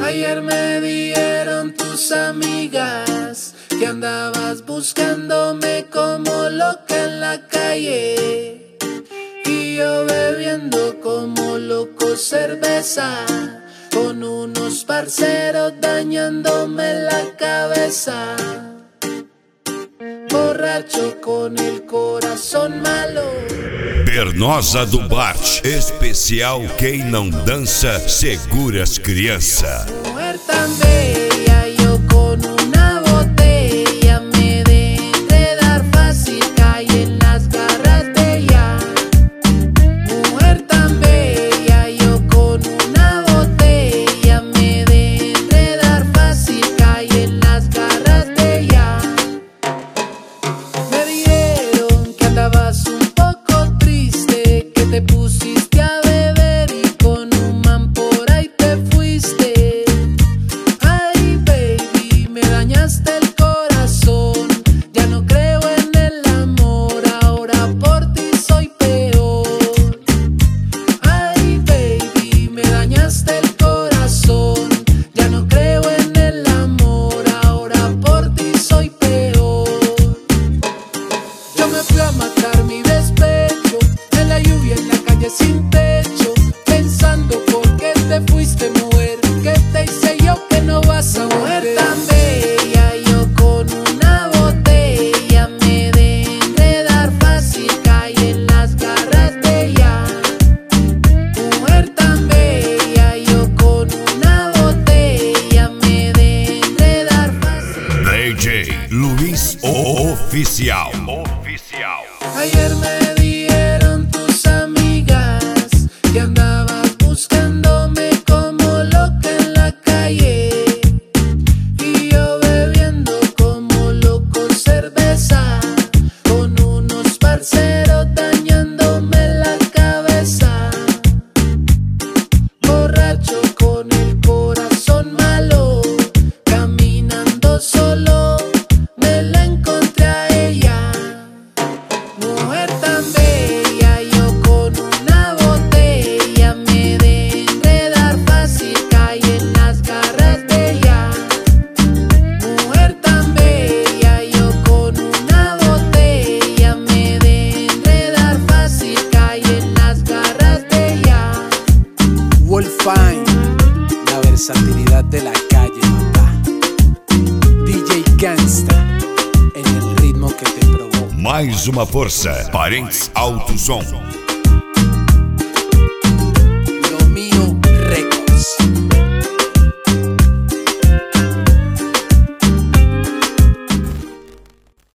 Ayer me dijeron tus amigas que andabas buscándome como loca en la calle, y yo bebiendo como loco cerveza con unos parceros dañándome la cabeza. Borracho con el coração malo. Bernosa do Bart, especial quem não dança segura as crianças. Mujer tan bella, yo con una botella me de enredar fácil, caí en las garras de ella. Mujer tan bella, yo con una botella me de enredar fácil, caí en las garras de ella. Me dijeron que andabas un poco triste, que te pusiste a beber y con un man por ahí te fuiste. Ay, baby, me dañaste el corazón. Ya no creo en el amor, ahora por ti soy peor. Ay, baby, me dañaste el corazón. Ya no creo en el amor, ahora por ti soy peor. Yo me fui a matar mi despecho, en la lluvia, en la calle sin techo, pensando por qué te fuiste, mujer. ¿Qué te hice yo que no vas a volver? Mujer tan bella, yo con una botella me de enredar fácil, caí en las garras de ella. Mujer tan bella, yo con una botella me de enredar fácil. DJ Luiz Oficial. Ayer me dijeron tus amigas que andabas buscándome como loca en la calle, y yo bebiendo como loco cerveza con unos parceros dañándome la cabeza. Borracho con el corazón malo, caminando solo me la encontré a ella. Mujer tan bella, yo con una botella me de enredar fácil, caí en las garras de ella. Mujer tan bella, yo con una botella me de enredar fácil, caí en las garras de ella. Wolfine, la versatilidad de la calle, papá. DJ Gangsta, en el ritmo que te provoca. Mais uma força, Parentes Alto Som.